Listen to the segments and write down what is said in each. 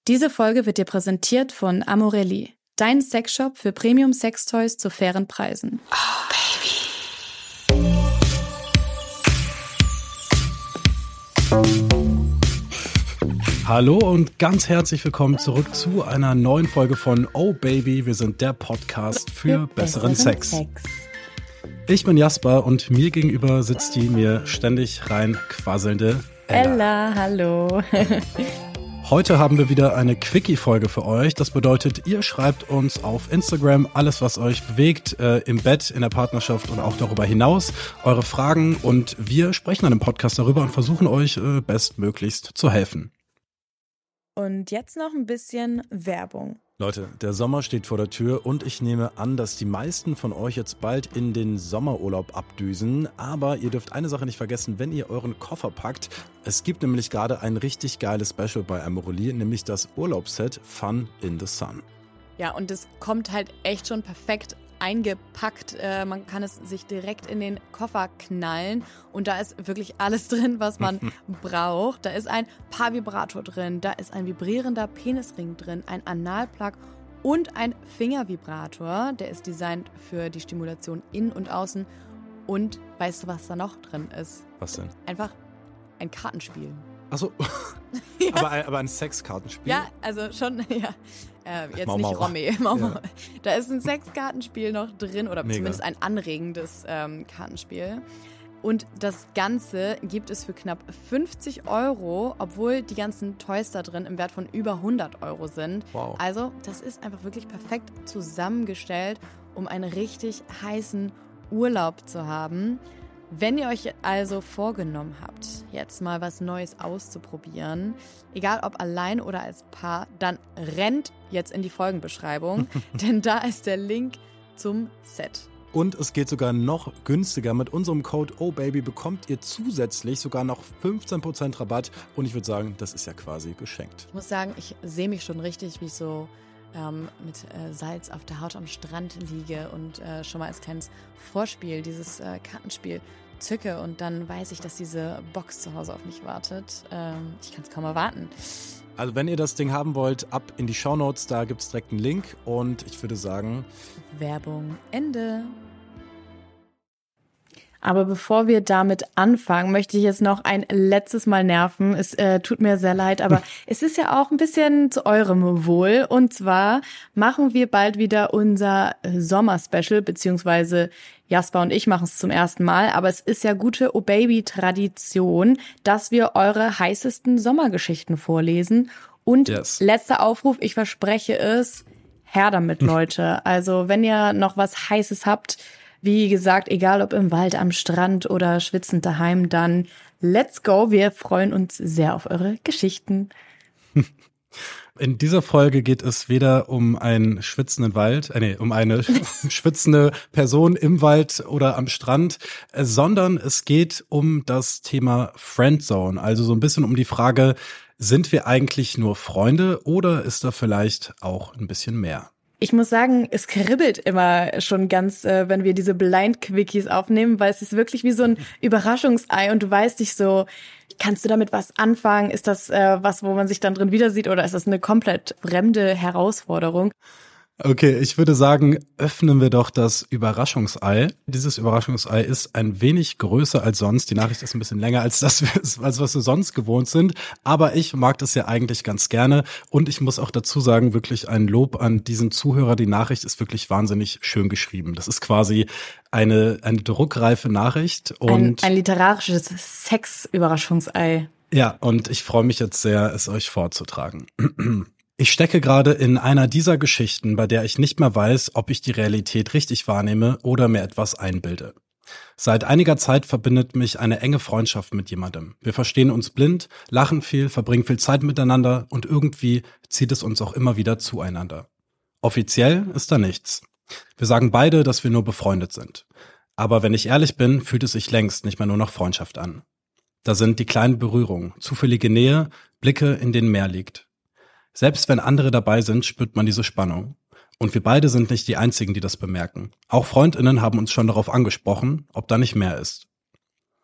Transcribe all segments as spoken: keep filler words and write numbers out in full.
Diese Folge wird dir präsentiert von Amorelli, dein Sexshop für Premium-Sextoys zu fairen Preisen. Oh, Baby. Hallo und ganz herzlich willkommen zurück zu einer neuen Folge von Oh Baby. Wir sind der Podcast für, für besseren, besseren Sex. Sex. Ich bin Jasper und mir gegenüber sitzt die mir ständig rein quasselnde Ella. Ella, hallo. Heute haben wir wieder eine Quickie-Folge für euch. Das bedeutet, ihr schreibt uns auf Instagram alles, was euch bewegt, äh, im Bett, in der Partnerschaft und auch darüber hinaus, eure Fragen, und wir sprechen dann im Podcast darüber und versuchen euch äh, bestmöglichst zu helfen. Und jetzt noch ein bisschen Werbung. Leute, der Sommer steht vor der Tür und ich nehme an, dass die meisten von euch jetzt bald in den Sommerurlaub abdüsen. Aber ihr dürft eine Sache nicht vergessen, wenn ihr euren Koffer packt. Es gibt nämlich gerade ein richtig geiles Special bei Amorelli, nämlich das Urlaubsset Fun in the Sun. Ja, und es kommt halt echt schon perfekt eingepackt. Äh, man kann es sich direkt in den Koffer knallen und da ist wirklich alles drin, was man braucht. Da ist ein Paarvibrator drin, da ist ein vibrierender Penisring drin, ein Analplug und ein Fingervibrator. Der ist designt für die Stimulation innen und außen. Und weißt du, was da noch drin ist? Was denn? Einfach ein Kartenspiel. Achso, ja. aber, ein, aber ein Sexkartenspiel? Ja, also schon, ja. Äh, jetzt Mau, nicht Mau. Romy. Mau, Mau. Ja. Da ist ein Sexkartenspiel noch drin oder Mega. Zumindest ein anregendes ähm, Kartenspiel. Und das Ganze gibt es für knapp fünfzig Euro, obwohl die ganzen Toys da drin im Wert von über hundert Euro sind. Wow. Also das ist einfach wirklich perfekt zusammengestellt, um einen richtig heißen Urlaub zu haben. Wenn ihr euch also vorgenommen habt, jetzt mal was Neues auszuprobieren, egal ob allein oder als Paar, dann rennt jetzt in die Folgenbeschreibung, denn da ist der Link zum Set. Und es geht sogar noch günstiger. Mit unserem Code OhBaby bekommt ihr zusätzlich sogar noch fünfzehn Prozent Rabatt. Und ich würde sagen, das ist ja quasi geschenkt. Ich muss sagen, ich sehe mich schon richtig, wie ich so ähm, mit äh, Salz auf der Haut am Strand liege und äh, schon mal als kleines Vorspiel dieses äh, Kartenspiel zücke. Und dann weiß ich, dass diese Box zu Hause auf mich wartet. Ähm, ich kann es kaum erwarten. Also wenn ihr das Ding haben wollt, ab in die Shownotes, da gibt es direkt einen Link. Und ich würde sagen... Werbung Ende. Aber bevor wir damit anfangen, möchte ich jetzt noch ein letztes Mal nerven. Es äh, tut mir sehr leid, aber es ist ja auch ein bisschen zu eurem Wohl. Und zwar machen wir bald wieder unser Sommer-Special, beziehungsweise Jasper und ich machen es zum ersten Mal. Aber es ist ja gute Oh Baby-Tradition, dass wir eure heißesten Sommergeschichten vorlesen. Und yes. Letzter Aufruf, ich verspreche es, her damit, Leute. Also wenn ihr noch was Heißes habt, wie gesagt, egal ob im Wald, am Strand oder schwitzend daheim, dann let's go. Wir freuen uns sehr auf eure Geschichten. In dieser Folge geht es weder um einen schwitzenden Wald, äh, nee, um eine schwitzende Person im Wald oder am Strand, äh, sondern es geht um das Thema Friendzone. Also so ein bisschen um die Frage, sind wir eigentlich nur Freunde oder ist da vielleicht auch ein bisschen mehr? Ich muss sagen, es kribbelt immer schon ganz, äh, wenn wir diese Blind-Quickies aufnehmen, weil es ist wirklich wie so ein Überraschungsei und du weißt nicht so, kannst du damit was anfangen? Ist das äh, was, wo man sich dann drin wieder sieht oder ist das eine komplett fremde Herausforderung? Okay, ich würde sagen, öffnen wir doch das Überraschungsei. Dieses Überraschungsei ist ein wenig größer als sonst. Die Nachricht ist ein bisschen länger als das, als was wir sonst gewohnt sind. Aber ich mag das ja eigentlich ganz gerne. Und ich muss auch dazu sagen, wirklich ein Lob an diesen Zuhörer. Die Nachricht ist wirklich wahnsinnig schön geschrieben. Das ist quasi eine, eine druckreife Nachricht. Und ein, ein literarisches Sex-Überraschungsei. Ja, und ich freue mich jetzt sehr, es euch vorzutragen. Ich stecke gerade in einer dieser Geschichten, bei der ich nicht mehr weiß, ob ich die Realität richtig wahrnehme oder mir etwas einbilde. Seit einiger Zeit verbindet mich eine enge Freundschaft mit jemandem. Wir verstehen uns blind, lachen viel, verbringen viel Zeit miteinander und irgendwie zieht es uns auch immer wieder zueinander. Offiziell ist da nichts. Wir sagen beide, dass wir nur befreundet sind. Aber wenn ich ehrlich bin, fühlt es sich längst nicht mehr nur nach Freundschaft an. Da sind die kleinen Berührungen, zufällige Nähe, Blicke, in denen mehr liegt. Selbst wenn andere dabei sind, spürt man diese Spannung. Und wir beide sind nicht die Einzigen, die das bemerken. Auch FreundInnen haben uns schon darauf angesprochen, ob da nicht mehr ist.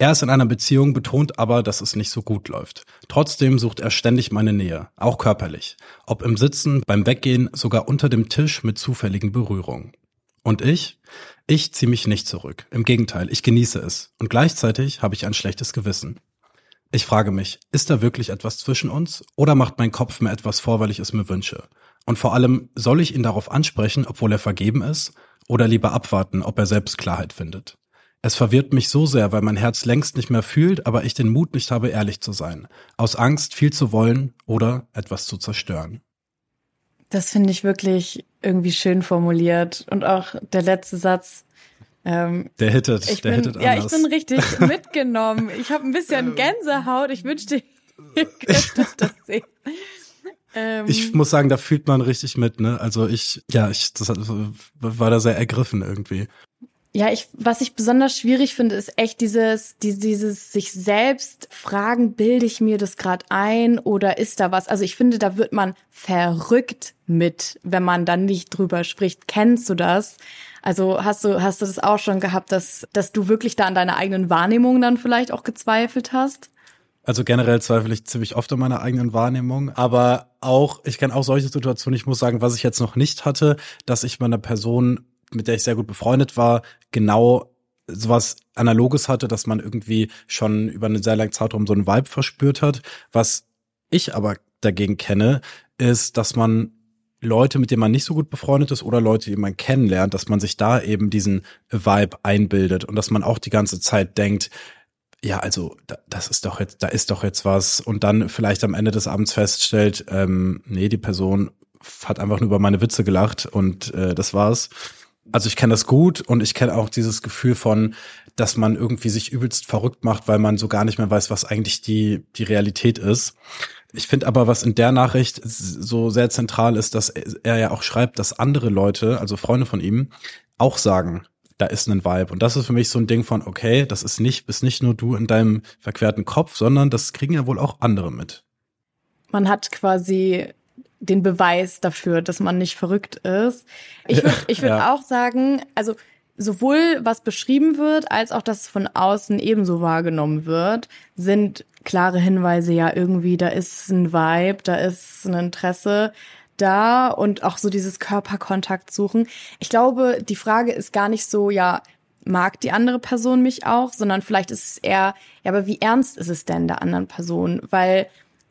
Er ist in einer Beziehung, betont aber, dass es nicht so gut läuft. Trotzdem sucht er ständig meine Nähe, auch körperlich. Ob im Sitzen, beim Weggehen, sogar unter dem Tisch mit zufälligen Berührungen. Und ich? Ich ziehe mich nicht zurück. Im Gegenteil, ich genieße es. Und gleichzeitig habe ich ein schlechtes Gewissen. Ich frage mich, ist da wirklich etwas zwischen uns? Oder macht mein Kopf mir etwas vor, weil ich es mir wünsche? Und vor allem, soll ich ihn darauf ansprechen, obwohl er vergeben ist? Oder lieber abwarten, ob er selbst Klarheit findet? Es verwirrt mich so sehr, weil mein Herz längst nicht mehr fühlt, aber ich den Mut nicht habe, ehrlich zu sein. Aus Angst, viel zu wollen oder etwas zu zerstören. Das finde ich wirklich irgendwie schön formuliert. Und auch der letzte Satz. Ähm, der hittet, ich der bin, hittet ja, anders. ich bin richtig mitgenommen. Ich habe ein bisschen Gänsehaut. Ich wünschte, ihr könntet das sehen. Ähm, ich muss sagen, da fühlt man richtig mit, ne? Also ich, ja, ich das hat, war da sehr ergriffen irgendwie. Ja, ich, was ich besonders schwierig finde, ist echt dieses, die, dieses sich selbst fragen, bilde ich mir das gerade ein oder ist da was? Also ich finde, da wird man verrückt mit, wenn man dann nicht drüber spricht. Kennst du das? Also hast du, hast du das auch schon gehabt, dass, dass du wirklich da an deiner eigenen Wahrnehmung dann vielleicht auch gezweifelt hast? Also generell zweifle ich ziemlich oft an meiner eigenen Wahrnehmung, aber auch, ich kenne auch solche Situationen, ich muss sagen, was ich jetzt noch nicht hatte, dass ich mit einer Person, mit der ich sehr gut befreundet war, genau sowas Analoges hatte, dass man irgendwie schon über einen sehr langen Zeitraum so einen Vibe verspürt hat. Was ich aber dagegen kenne, ist, dass man Leute, mit denen man nicht so gut befreundet ist oder Leute, die man kennenlernt, dass man sich da eben diesen Vibe einbildet und dass man auch die ganze Zeit denkt, ja, also da, das ist doch jetzt, da ist doch jetzt was und dann vielleicht am Ende des Abends feststellt, ähm, nee, die Person hat einfach nur über meine Witze gelacht und äh, das war's. Also ich kenne das gut und ich kenne auch dieses Gefühl von, dass man irgendwie sich übelst verrückt macht, weil man so gar nicht mehr weiß, was eigentlich die die Realität ist. Ich finde aber, was in der Nachricht so sehr zentral ist, dass er ja auch schreibt, dass andere Leute, also Freunde von ihm, auch sagen, da ist ein Vibe. Und das ist für mich so ein Ding von, okay, das ist nicht, bist nicht nur du in deinem verquerten Kopf, sondern das kriegen ja wohl auch andere mit. Man hat quasi den Beweis dafür, dass man nicht verrückt ist. Ich würde ich würd ja. auch sagen, also sowohl was beschrieben wird, als auch das von außen ebenso wahrgenommen wird, sind klare Hinweise, ja irgendwie, da ist ein Vibe, da ist ein Interesse da und auch so dieses Körperkontakt suchen. Ich glaube, die Frage ist gar nicht so, ja, mag die andere Person mich auch, sondern vielleicht ist es eher, ja, aber wie ernst ist es denn der anderen Person? Weil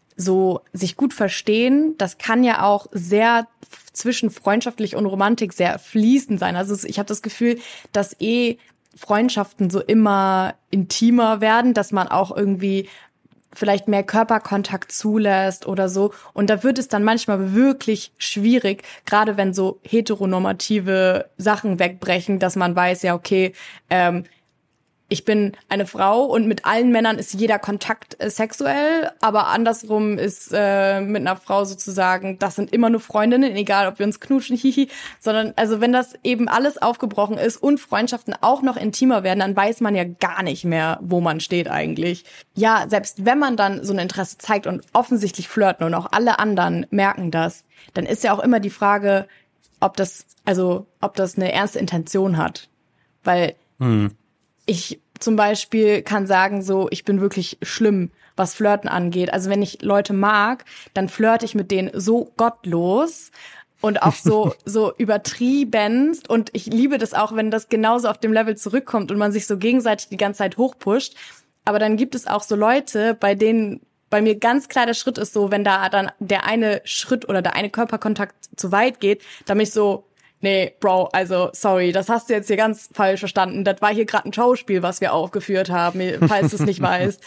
so sich gut verstehen, das kann ja auch sehr zwischen freundschaftlich und Romantik sehr fließend sein. Also ich habe das Gefühl, dass eh Freundschaften so immer intimer werden, dass man auch irgendwie vielleicht mehr Körperkontakt zulässt oder so. Und da wird es dann manchmal wirklich schwierig, gerade wenn so heteronormative Sachen wegbrechen, dass man weiß, ja okay, ähm, ich bin eine Frau und mit allen Männern ist jeder Kontakt äh, sexuell, aber andersrum ist äh, mit einer Frau sozusagen, das sind immer nur Freundinnen, egal ob wir uns knutschen, hihi, sondern also wenn das eben alles aufgebrochen ist und Freundschaften auch noch intimer werden, dann weiß man ja gar nicht mehr, wo man steht eigentlich. Ja, selbst wenn man dann so ein Interesse zeigt und offensichtlich flirten und auch alle anderen merken das, dann ist ja auch immer die Frage, ob das, also ob das eine ernste Intention hat, weil hm. Ich zum Beispiel kann sagen, so, ich bin wirklich schlimm, was Flirten angeht. Also wenn ich Leute mag, dann flirte ich mit denen so gottlos und auch so so übertriebenst. Und ich liebe das auch, wenn das genauso auf dem Level zurückkommt und man sich so gegenseitig die ganze Zeit hochpusht. Aber dann gibt es auch so Leute, bei denen bei mir ganz klar der Schritt ist so, wenn da dann der eine Schritt oder der eine Körperkontakt zu weit geht, dann bin ich so, nee, Bro, also sorry, das hast du jetzt hier ganz falsch verstanden. Das war hier gerade ein Schauspiel, was wir aufgeführt haben, falls du es nicht weißt.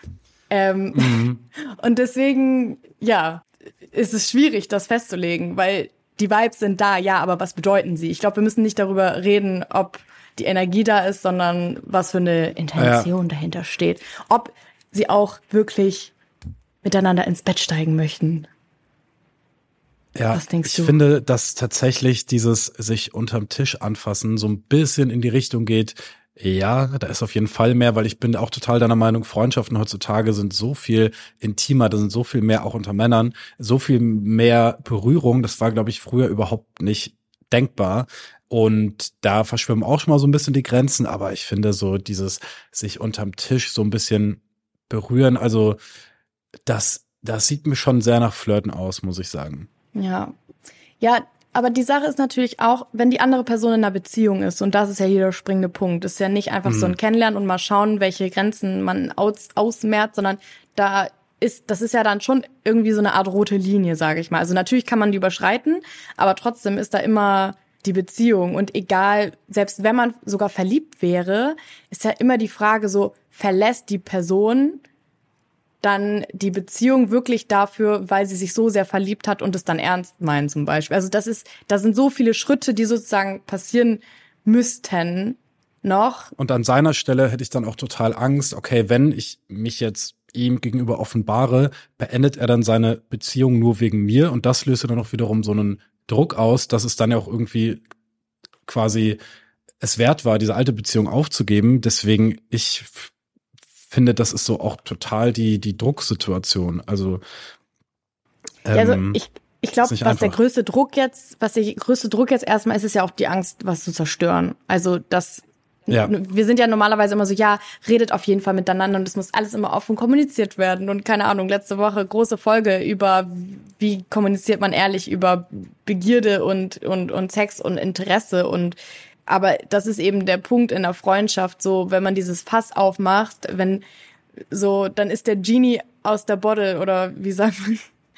Ähm, mhm. Und deswegen, ja, ist es schwierig, das festzulegen, weil die Vibes sind da, ja, aber was bedeuten sie? Ich glaube, wir müssen nicht darüber reden, ob die Energie da ist, sondern was für eine Intention ja. dahinter steht. Ob sie auch wirklich miteinander ins Bett steigen möchten. Ja, Was denkst ich du? finde, dass tatsächlich dieses sich unterm Tisch anfassen so ein bisschen in die Richtung geht, ja, da ist auf jeden Fall mehr, weil ich bin auch total deiner Meinung, Freundschaften heutzutage sind so viel intimer, da sind so viel mehr auch unter Männern, so viel mehr Berührung, das war, glaube ich, früher überhaupt nicht denkbar. Und da verschwimmen auch schon mal so ein bisschen die Grenzen, aber ich finde so dieses sich unterm Tisch so ein bisschen berühren, also das, das sieht mir schon sehr nach Flirten aus, muss ich sagen. Ja, ja, aber die Sache ist natürlich auch, wenn die andere Person in einer Beziehung ist, und das ist ja hier der springende Punkt, ist ja nicht einfach mhm. so ein Kennenlernen und mal schauen, welche Grenzen man aus, ausmehrt, sondern da ist, das ist ja dann schon irgendwie so eine Art rote Linie, sage ich mal. Also natürlich kann man die überschreiten, aber trotzdem ist da immer die Beziehung. Und egal, selbst wenn man sogar verliebt wäre, ist ja immer die Frage so, verlässt die Person dann die Beziehung wirklich dafür, weil sie sich so sehr verliebt hat und es dann ernst meint zum Beispiel. Also das ist, da sind so viele Schritte, die sozusagen passieren müssten noch. Und an seiner Stelle hätte ich dann auch total Angst, okay, wenn ich mich jetzt ihm gegenüber offenbare, beendet er dann seine Beziehung nur wegen mir und das löst dann auch wiederum so einen Druck aus, dass es dann ja auch irgendwie quasi es wert war, diese alte Beziehung aufzugeben. Deswegen, ich finde, das ist so auch total die die Drucksituation. Also, ähm, ja, also ich ich glaube, was einfach. der größte Druck jetzt, was der größte Druck jetzt erstmal ist, ist ja auch die Angst, was zu zerstören. Also das Ja. Wir sind ja normalerweise immer so, ja, redet auf jeden Fall miteinander und es muss alles immer offen kommuniziert werden. Und keine Ahnung, letzte Woche große Folge über, wie kommuniziert man ehrlich über Begierde und und und Sex und Interesse. Und aber das ist eben der Punkt in der Freundschaft, so wenn man dieses Fass aufmacht, wenn so, dann ist der Genie aus der Bottle oder wie sagt man?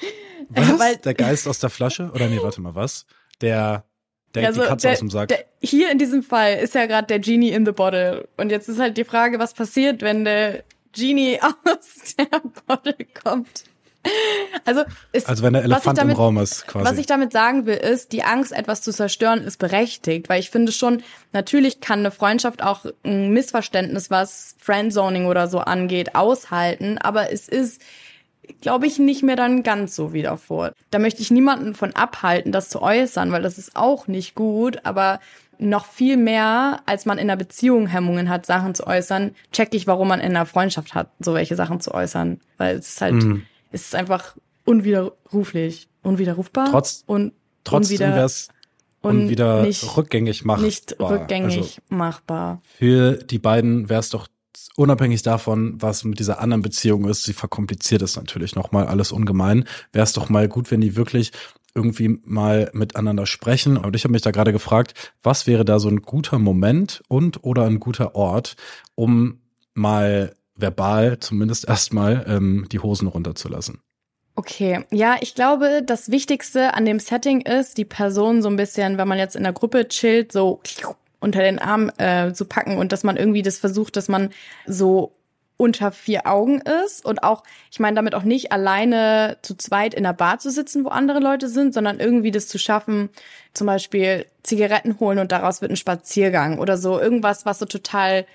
Was? Weil, der Geist aus der Flasche? Oder nee, warte mal, was? Der Der, ja, so, die Katze der, aus dem Sack. Der, hier in diesem Fall ist ja gerade der Genie in the Bottle. Und jetzt ist halt die Frage, was passiert, wenn der Genie aus der Bottle kommt. Also, ist, also wenn der Elefant damit, im Raum ist, quasi. Was ich damit sagen will, ist, die Angst, etwas zu zerstören, ist berechtigt. Weil ich finde schon, natürlich kann eine Freundschaft auch ein Missverständnis, was Friendzoning oder so angeht, aushalten. Aber es ist, glaube ich, nicht mehr dann ganz so wie davor. Da möchte ich niemanden von abhalten, das zu äußern, weil das ist auch nicht gut, aber noch viel mehr, als man in einer Beziehung Hemmungen hat, Sachen zu äußern, check ich, warum man in einer Freundschaft hat, so welche Sachen zu äußern, weil es ist halt, mhm. es ist einfach unwiderruflich, unwiderrufbar Trotz, und trotzdem unwider, wäre es unwider nicht, rückgängig machbar. Nicht rückgängig also machbar. Für die beiden wäre es doch unabhängig davon, was mit dieser anderen Beziehung ist, sie verkompliziert es natürlich nochmal alles ungemein, wäre es doch mal gut, wenn die wirklich irgendwie mal miteinander sprechen. Und ich habe mich da gerade gefragt, was wäre da so ein guter Moment und oder ein guter Ort, um mal verbal zumindest erstmal ähm, die Hosen runterzulassen? Okay, ja, ich glaube, das Wichtigste an dem Setting ist, die Person so ein bisschen, wenn man jetzt in der Gruppe chillt, so unter den Arm äh, zu packen und dass man irgendwie das versucht, dass man so unter vier Augen ist und auch, ich meine damit auch nicht alleine zu zweit in der Bar zu sitzen, wo andere Leute sind, sondern irgendwie das zu schaffen, zum Beispiel Zigaretten holen und daraus wird ein Spaziergang oder so, irgendwas, was so total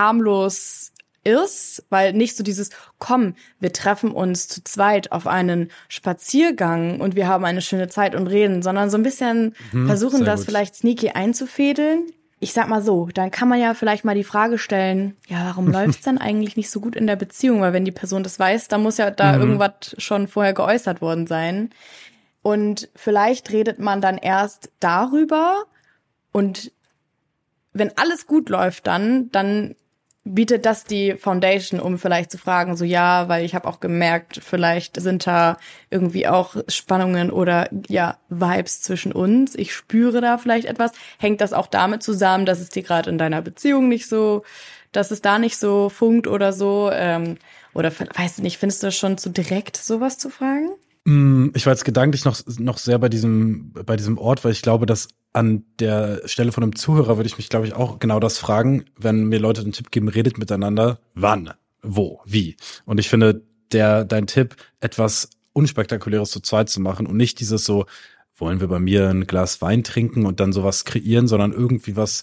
harmlos ist, weil nicht so dieses, komm, wir treffen uns zu zweit auf einen Spaziergang und wir haben eine schöne Zeit und reden, sondern so ein bisschen mhm, versuchen, das gut. vielleicht sneaky einzufädeln. Ich sag mal so, dann kann man ja vielleicht mal die Frage stellen, ja, warum läuft's dann eigentlich nicht so gut in der Beziehung? Weil wenn die Person das weiß, dann muss ja da mhm. irgendwas schon vorher geäußert worden sein. Und vielleicht redet man dann erst darüber und wenn alles gut läuft dann, dann bietet das die Foundation, um vielleicht zu fragen, so ja, weil ich habe auch gemerkt, vielleicht sind da irgendwie auch Spannungen oder ja Vibes zwischen uns. Ich spüre da vielleicht etwas. Hängt das auch damit zusammen, dass es dir gerade in deiner Beziehung nicht so, dass es da nicht so funkt oder so? Ähm, oder weiß nicht, findest du das schon zu direkt, sowas zu fragen? Ich war jetzt gedanklich noch noch sehr bei diesem bei diesem Ort, weil ich glaube, dass an der Stelle von einem Zuhörer würde ich mich, glaube ich, auch genau das fragen, wenn mir Leute den Tipp geben, redet miteinander, wann, wo, wie. Und ich finde, der dein Tipp, etwas Unspektakuläres zu zweit zu machen und nicht dieses so, wollen wir bei mir ein Glas Wein trinken und dann sowas kreieren, sondern irgendwie was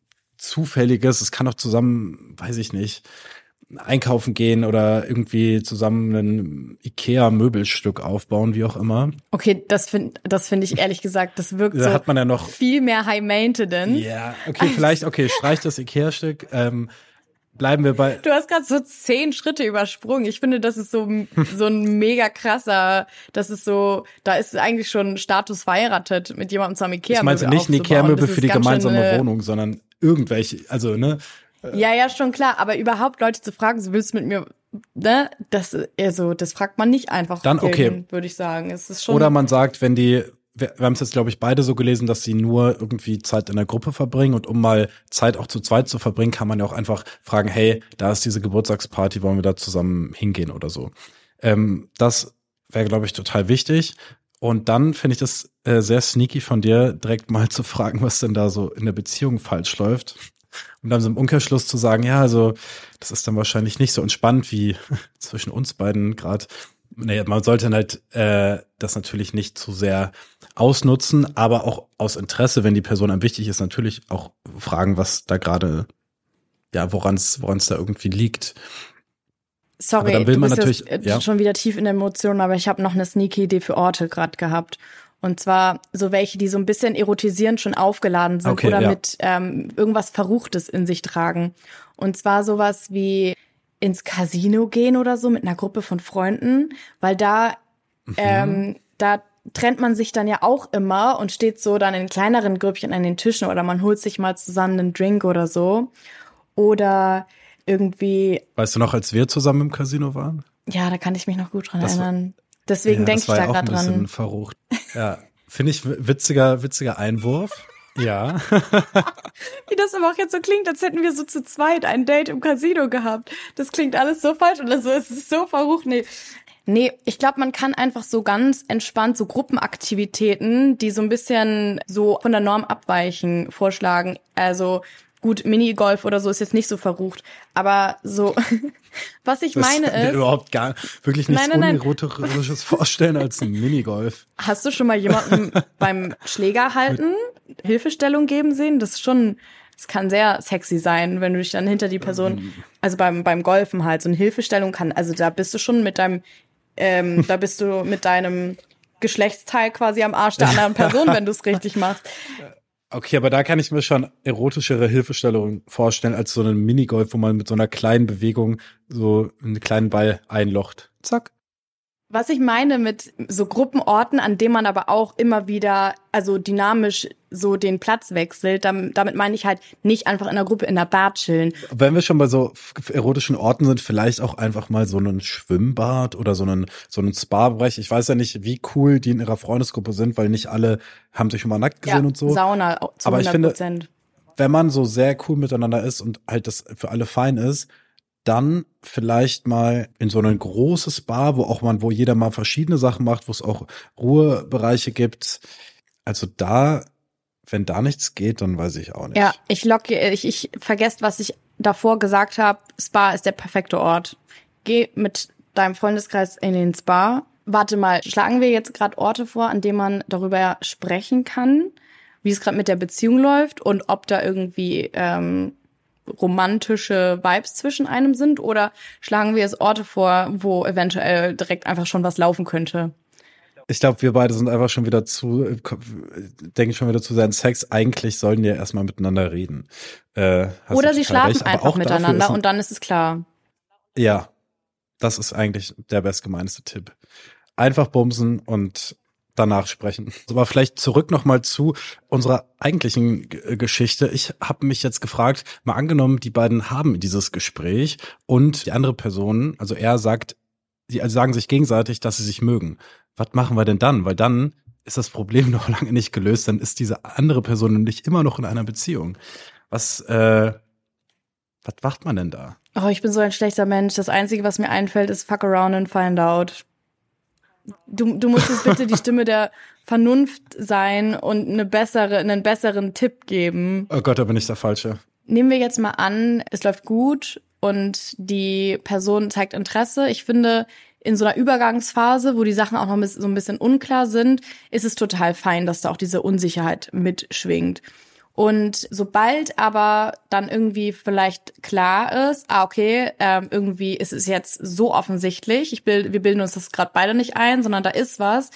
Zufälliges. Es kann auch zusammen, weiß ich nicht, einkaufen gehen oder irgendwie zusammen ein Ikea-Möbelstück aufbauen, wie auch immer. Okay, das finde das finde ich ehrlich gesagt, das wirkt da so hat man ja noch viel mehr High Maintenance. Ja, okay, vielleicht, okay, streich das Ikea-Stück. Ähm, bleiben wir bei... Du hast gerade so zehn Schritte übersprungen. Ich finde, das ist so, so ein mega krasser, das ist so, da ist eigentlich schon Status verheiratet mit jemandem zum Ikea-Möbel. Ich meinte nicht ein Ikea-Möbel für die gemeinsame Wohnung, sondern irgendwelche, also, ne? Ja, ja, schon klar, aber überhaupt Leute zu fragen, so willst du mit mir, ne? Das, also, das fragt man nicht einfach. Dann, okay. Würde ich sagen. Es ist schon. Oder man sagt, wenn die, wir, wir haben es jetzt, glaube ich, beide so gelesen, dass sie nur irgendwie Zeit in der Gruppe verbringen und um mal Zeit auch zu zweit zu verbringen, kann man ja auch einfach fragen, hey, da ist diese Geburtstagsparty, wollen wir da zusammen hingehen oder so. Ähm, das wäre, glaube ich, total wichtig. Und dann finde ich das äh, sehr sneaky von dir, direkt mal zu fragen, was denn da so in der Beziehung falsch läuft. Und dann so im Umkehrschluss zu sagen, ja, also das ist dann wahrscheinlich nicht so entspannt wie zwischen uns beiden gerade. Nee, man sollte halt äh, das natürlich nicht zu sehr ausnutzen, aber auch aus Interesse, wenn die Person einem wichtig ist, natürlich auch fragen, was da gerade, ja, woran es woran es da irgendwie liegt. Sorry, dann will du man bist natürlich, jetzt ja. schon wieder tief in der Emotion, aber ich habe noch eine sneaky Idee für Orte gerade gehabt. Und zwar so welche, die so ein bisschen erotisierend schon aufgeladen sind Okay, oder ja. mit ähm, irgendwas Verruchtes in sich tragen. Und zwar sowas wie ins Casino gehen oder so mit einer Gruppe von Freunden, weil da Mhm. ähm, da trennt man sich dann ja auch immer und steht so dann in kleineren Grüppchen an den Tischen oder man holt sich mal zusammen einen Drink oder so. Oder irgendwie, Weißt du noch, als wir zusammen im Casino waren? ja, da kann ich mich noch gut dran Das war- erinnern. Deswegen Ja, denke das ich war da ja auch gerade ein bisschen dran. verrucht. Ja, finde ich witziger, witziger Einwurf. Ja. Wie das aber auch jetzt so klingt, als hätten wir so zu zweit ein Date im Casino gehabt. Das klingt alles so falsch und so, es ist so verrucht. Nee, nee, ich glaube, man kann einfach so ganz entspannt so Gruppenaktivitäten, die so ein bisschen so von der Norm abweichen, vorschlagen. Also gut, Minigolf oder so ist jetzt nicht so verrucht, aber so, was ich Das meine kann mir ist, überhaupt gar wirklich nichts Nein, nein, nein. Unerotisches vorstellen als ein Minigolf. hast du schon mal jemanden beim Schläger halten, Hilfestellung geben sehen? Das ist schon, das kann sehr sexy sein, wenn du dich dann hinter die Person, also beim beim Golfen halt, so eine Hilfestellung kann, also da bist du schon mit deinem, ähm, da bist du mit deinem Geschlechtsteil quasi am Arsch der anderen Person, wenn du es richtig machst. Okay, aber da kann ich mir schon erotischere Hilfestellungen vorstellen als so einen Minigolf, wo man mit so einer kleinen Bewegung so einen kleinen Ball einlocht. Zack. Was ich meine mit so Gruppenorten, an denen man aber auch immer wieder, also dynamisch so den Platz wechselt, damit, damit meine ich halt nicht einfach in einer Gruppe in der Bar chillen. Wenn wir schon bei so erotischen Orten sind, vielleicht auch einfach mal so einen Schwimmbad oder so einen so einen Spa-Bereich. Ich weiß ja nicht, wie cool die in ihrer Freundesgruppe sind, weil nicht alle haben sich schon mal nackt gesehen Ja, und so. Sauna zu Aber ich hundert finde, Prozent. wenn man so sehr cool miteinander ist und halt das für alle fein ist, dann vielleicht mal in so ein großes Bar, wo auch man, wo jeder mal verschiedene Sachen macht, wo es auch Ruhebereiche gibt. Also da, wenn da nichts geht, dann weiß ich auch nicht. Ja, ich locke, ich, ich vergesse, was ich davor gesagt habe. Spa ist der perfekte Ort. Geh mit deinem Freundeskreis in den Spa. Warte mal, schlagen wir jetzt gerade Orte vor, an denen man darüber sprechen kann, wie es gerade mit der Beziehung läuft und ob da irgendwie ähm, romantische Vibes zwischen einem sind, oder schlagen wir jetzt Orte vor, wo eventuell direkt einfach schon was laufen könnte? Ich glaube, wir beide sind einfach schon wieder zu, denken schon wieder zu sehr an Sex. Eigentlich sollen die ja erstmal miteinander reden. Äh, hast Oder du sie total schlafen recht. Aber einfach auch dafür miteinander ist ein- und dann ist es klar. Ja, das ist eigentlich der bestgemeinste Tipp. Einfach bumsen und danach sprechen. Aber vielleicht zurück nochmal zu unserer eigentlichen G- Geschichte. Ich habe mich jetzt gefragt, mal angenommen, die beiden haben dieses Gespräch und die andere Person, also er sagt, die also sagen sich gegenseitig, dass sie sich mögen. Was machen wir denn dann? Weil dann ist das Problem noch lange nicht gelöst. Dann ist diese andere Person nämlich immer noch in einer Beziehung. Was, äh, was macht man denn da? Oh, ich bin so ein schlechter Mensch. Das Einzige, was mir einfällt, ist fuck around and find out. Du, du musst jetzt bitte die Stimme der Vernunft sein und eine bessere, einen besseren Tipp geben. Oh Gott, da bin ich der Falsche. Nehmen wir jetzt mal an, es läuft gut und die Person zeigt Interesse. Ich finde, in so einer Übergangsphase, wo die Sachen auch noch so ein bisschen unklar sind, ist es total fein, dass da auch diese Unsicherheit mitschwingt. Und sobald aber dann irgendwie vielleicht klar ist, ah, okay, ähm, irgendwie ist es jetzt so offensichtlich, ich bild, wir bilden uns das gerade beide nicht ein, sondern da ist was,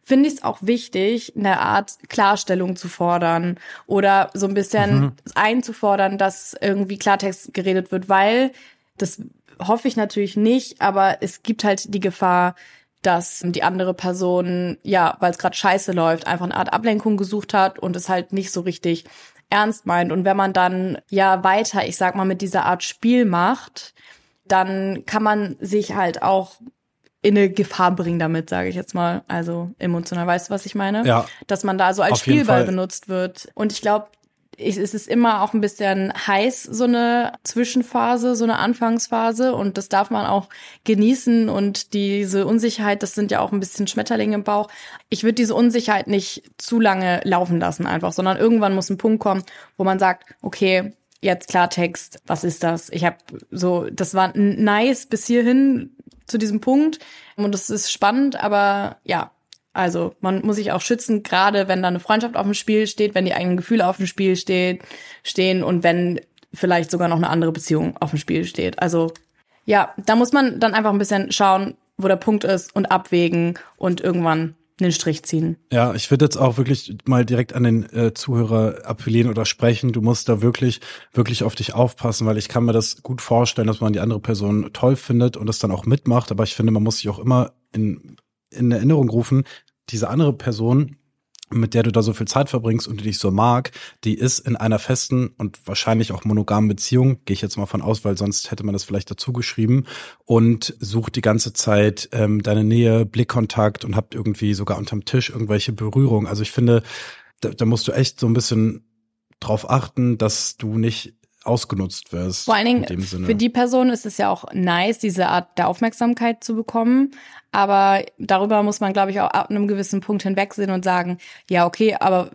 finde ich es auch wichtig, eine Art Klarstellung zu fordern oder so ein bisschen mhm. einzufordern, dass irgendwie Klartext geredet wird, weil das hoffe ich natürlich nicht, aber es gibt halt die Gefahr, dass die andere Person, ja, weil es gerade scheiße läuft, einfach eine Art Ablenkung gesucht hat und es halt nicht so richtig ernst meint. Und wenn man dann ja weiter, ich sag mal, mit dieser Art Spiel macht, dann kann man sich halt auch in eine Gefahr bringen damit, sage ich jetzt mal. Also emotional, weißt du, was ich meine? Ja. Dass man da so als Spielball benutzt wird. Und ich glaube, es ist immer auch ein bisschen heiß, so eine Zwischenphase, so eine Anfangsphase. Und das darf man auch genießen. Und diese Unsicherheit, das sind ja auch ein bisschen Schmetterlinge im Bauch. Ich würde diese Unsicherheit nicht zu lange laufen lassen einfach, sondern irgendwann muss ein Punkt kommen, wo man sagt, okay, jetzt Klartext, was ist das? Ich habe so, das war nice bis hierhin zu diesem Punkt. Und das ist spannend, aber ja, also man muss sich auch schützen, gerade wenn da eine Freundschaft auf dem Spiel steht, wenn die eigenen Gefühle auf dem Spiel steht, stehen und wenn vielleicht sogar noch eine andere Beziehung auf dem Spiel steht. Also ja, da muss man dann einfach ein bisschen schauen, wo der Punkt ist und abwägen und irgendwann einen Strich ziehen. Ja, ich würde jetzt auch wirklich mal direkt an den äh, Zuhörer appellieren oder sprechen. Du musst da wirklich, wirklich auf dich aufpassen, weil ich kann mir das gut vorstellen, dass man die andere Person toll findet und das dann auch mitmacht. Aber ich finde, man muss sich auch immer in, in Erinnerung rufen, diese andere Person, mit der du da so viel Zeit verbringst und die dich so mag, die ist in einer festen und wahrscheinlich auch monogamen Beziehung, gehe ich jetzt mal von aus, weil sonst hätte man das vielleicht dazu geschrieben, und sucht die ganze Zeit ähm, deine Nähe, Blickkontakt und habt irgendwie sogar unterm Tisch irgendwelche Berührungen. Also ich finde, da, da musst du echt so ein bisschen drauf achten, dass du nicht ausgenutzt wirst. Vor allen Dingen für die Person ist es ja auch nice, diese Art der Aufmerksamkeit zu bekommen. Aber darüber muss man, glaube ich, auch ab einem gewissen Punkt hinwegsehen und sagen, ja, okay, aber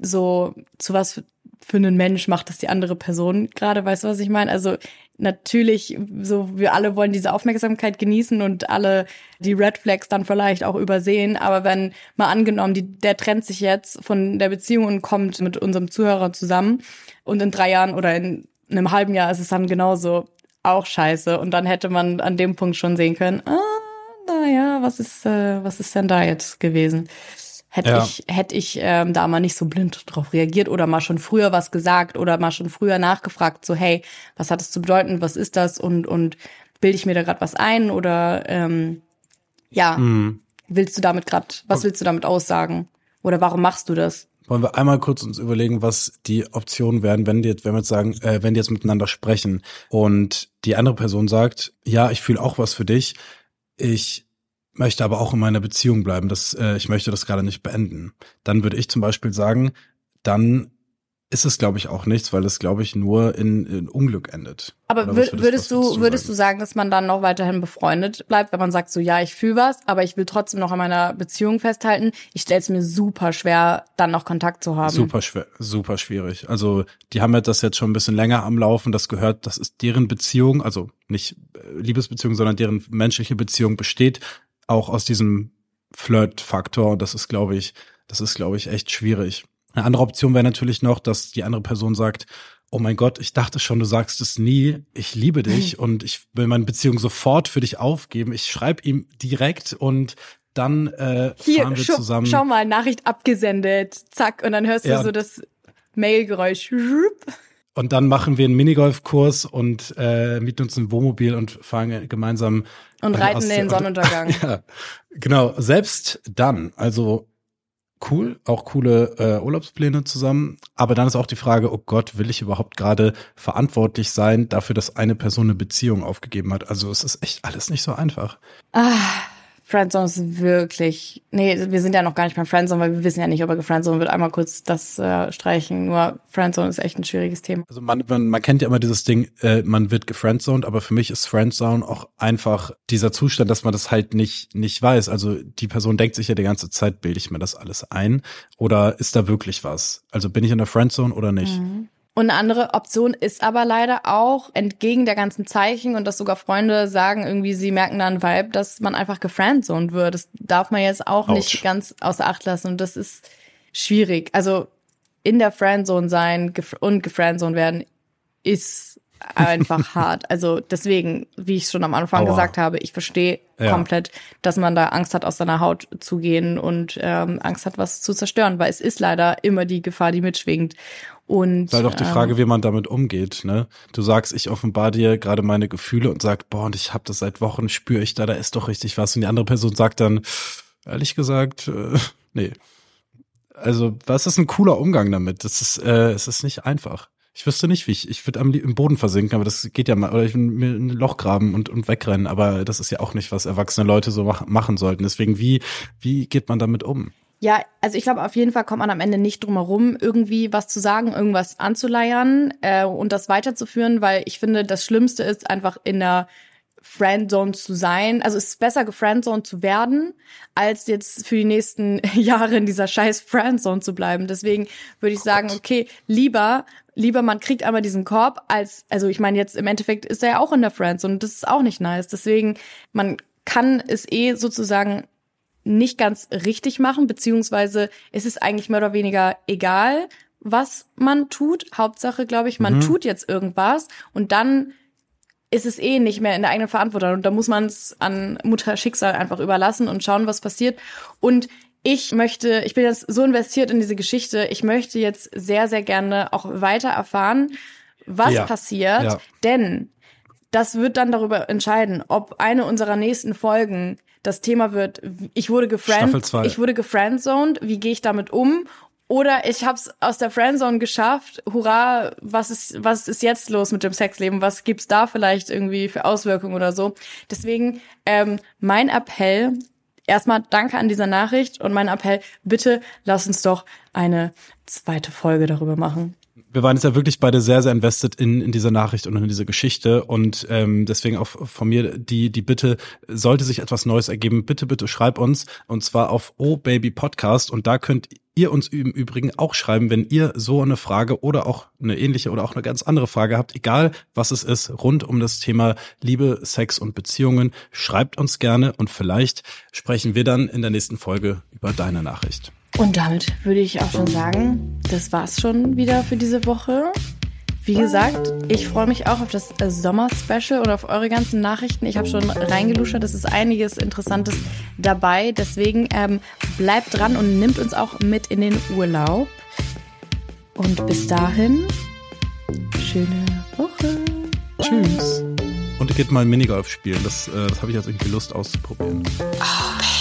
so zu was für einen Mensch macht das die andere Person gerade, weißt du, was ich meine? Also natürlich, so wir alle wollen diese Aufmerksamkeit genießen und alle die Red Flags dann vielleicht auch übersehen. Aber wenn mal angenommen, die, der trennt sich jetzt von der Beziehung und kommt mit unserem Zuhörer zusammen und in drei Jahren oder in in einem halben Jahr ist es dann genauso auch scheiße. Und dann hätte man an dem Punkt schon sehen können, ah, naja, was ist, äh, was ist denn da jetzt gewesen? Hätte ja. ich, hätte ich ähm, da mal nicht so blind drauf reagiert oder mal schon früher was gesagt oder mal schon früher nachgefragt, so hey, was hat es zu bedeuten, was ist das und und bilde ich mir da gerade was ein oder ähm, ja, mhm. willst du damit gerade, was willst du damit aussagen? Oder warum machst du das? Wollen wir einmal kurz uns überlegen, was die Optionen wären, wenn die jetzt, wenn wir jetzt sagen, äh, wenn die jetzt miteinander sprechen und die andere Person sagt, ja, ich fühle auch was für dich, ich möchte aber auch in meiner Beziehung bleiben, das, äh, ich möchte das gerade nicht beenden. Dann würde ich zum Beispiel sagen, dann ist es, glaube ich, auch nichts, weil es, glaube ich, nur in, in Unglück endet. Aber würd, würdest, würdest du, würdest, würdest du sagen, dass man dann noch weiterhin befreundet bleibt, wenn man sagt so, ja, ich fühle was, aber ich will trotzdem noch an meiner Beziehung festhalten? Ich stelle es mir super schwer, dann noch Kontakt zu haben. Super schwer, super schwierig. Also die haben ja das jetzt schon ein bisschen länger am Laufen. Das gehört, das ist deren Beziehung, also nicht Liebesbeziehung, sondern deren menschliche Beziehung besteht auch aus diesem Flirt-Faktor. Und das ist, glaube ich, das ist, glaube ich, echt schwierig. Eine andere Option wäre natürlich noch, dass die andere Person sagt, oh mein Gott, ich dachte schon, du sagst es nie, ich liebe dich und ich will meine Beziehung sofort für dich aufgeben. Ich schreibe ihm direkt und dann äh, Hier, fahren wir schau, zusammen. Schau mal, Nachricht abgesendet, zack, und dann hörst du ja so das Mailgeräusch. Und dann machen wir einen Minigolfkurs und äh, mieten uns ein Wohnmobil und fahren gemeinsam und reiten in den Sonnenuntergang. Ja, genau, selbst dann, also cool, auch coole äh, Urlaubspläne zusammen, aber dann ist auch die Frage, oh Gott, will ich überhaupt gerade verantwortlich sein dafür, dass eine Person eine Beziehung aufgegeben hat? Also es ist echt alles nicht so einfach. Ah, Friendzone ist wirklich, nee, wir sind ja noch gar nicht beim Friendzone, weil wir wissen ja nicht, ob er gefriendzone wird. Einmal kurz das äh, streichen, nur Friendzone ist echt ein schwieriges Thema. Also man, man, man kennt ja immer dieses Ding, äh, man wird gefriendzoned, aber für mich ist Friendzone auch einfach dieser Zustand, dass man das halt nicht nicht weiß. Also die Person denkt sich ja die ganze Zeit, bilde ich mir das alles ein oder ist da wirklich was? Also bin ich in der Friendzone oder nicht? Mhm. Und eine andere Option ist aber leider auch, entgegen der ganzen Zeichen und dass sogar Freunde sagen, irgendwie sie merken dann Vibe, dass man einfach gefriendzoned wird. Das darf man jetzt auch Ouch. nicht ganz außer Acht lassen und das ist schwierig. Also in der Friendzone sein und gefriendzoned werden ist einfach hart. Also deswegen, wie ich schon am Anfang Aua. gesagt habe, ich verstehe ja. komplett, dass man da Angst hat, aus seiner Haut zu gehen und ähm, Angst hat, was zu zerstören, weil es ist leider immer die Gefahr, die mitschwingt. Und sei doch die Frage, ähm, wie man damit umgeht, ne? Du sagst, ich offenbar dir gerade meine Gefühle und sag, boah, und ich hab das seit Wochen, spüre ich da, da ist doch richtig was. Und die andere Person sagt dann, ehrlich gesagt, äh, nee. Also, was ist ein cooler Umgang damit? Das ist, äh, es ist nicht einfach. Ich wüsste nicht, wie ich, ich würde am im Boden versinken, aber das geht ja mal, oder ich will mir ein Loch graben und, und wegrennen, aber das ist ja auch nicht, was erwachsene Leute so mach, machen sollten. Deswegen, wie, wie geht man damit um? Ja, also ich glaube, auf jeden Fall kommt man am Ende nicht drum herum, irgendwie was zu sagen, irgendwas anzuleiern äh, und das weiterzuführen, weil ich finde, das Schlimmste ist einfach in der Friendzone zu sein. Also es ist besser, gefriendzoned zu werden, als jetzt für die nächsten Jahre in dieser scheiß Friendzone zu bleiben. Deswegen würde ich oh sagen, okay, lieber lieber man kriegt einmal diesen Korb, als, also ich meine jetzt im Endeffekt ist er ja auch in der Friendzone und das ist auch nicht nice. Deswegen, man kann es eh sozusagen nicht ganz richtig machen, beziehungsweise es ist eigentlich mehr oder weniger egal, was man tut. Hauptsache, glaube ich, man mhm. tut jetzt irgendwas und dann ist es eh nicht mehr in der eigenen Verantwortung. Und da muss man es an Mutter Schicksal einfach überlassen und schauen, was passiert. Und ich möchte, ich bin jetzt so investiert in diese Geschichte, ich möchte jetzt sehr, sehr gerne auch weiter erfahren, was ja. passiert. Ja. Denn das wird dann darüber entscheiden, ob eine unserer nächsten Folgen das Thema wird, ich wurde gefriend, ich wurde gefriendzoned, wie gehe ich damit um? Oder ich hab's aus der Friendzone geschafft, hurra, was ist was ist jetzt los mit dem Sexleben? Was gibt's da vielleicht irgendwie für Auswirkungen oder so? Deswegen ähm, mein Appell, erstmal danke an dieser Nachricht und mein Appell, bitte lass uns doch eine zweite Folge darüber machen. Wir waren jetzt ja wirklich beide sehr, sehr invested in, in diese Nachricht und in diese Geschichte und ähm, deswegen auch von mir die die Bitte, sollte sich etwas Neues ergeben, bitte, bitte schreib uns und zwar auf Oh Baby Podcast und da könnt ihr uns im Übrigen auch schreiben, wenn ihr so eine Frage oder auch eine ähnliche oder auch eine ganz andere Frage habt, egal was es ist, rund um das Thema Liebe, Sex und Beziehungen, schreibt uns gerne und vielleicht sprechen wir dann in der nächsten Folge über deine Nachricht. Und damit würde ich auch schon sagen, das war's schon wieder für diese Woche. Wie gesagt, ich freue mich auch auf das Sommer-Special und auf eure ganzen Nachrichten. Ich habe schon reingeluschert, es ist einiges Interessantes dabei. Deswegen ähm, bleibt dran und nimmt uns auch mit in den Urlaub. Und bis dahin, schöne Woche. Tschüss. Und ihr geht mal Minigolf spielen. Das, äh, das habe ich jetzt irgendwie Lust auszuprobieren. Oh,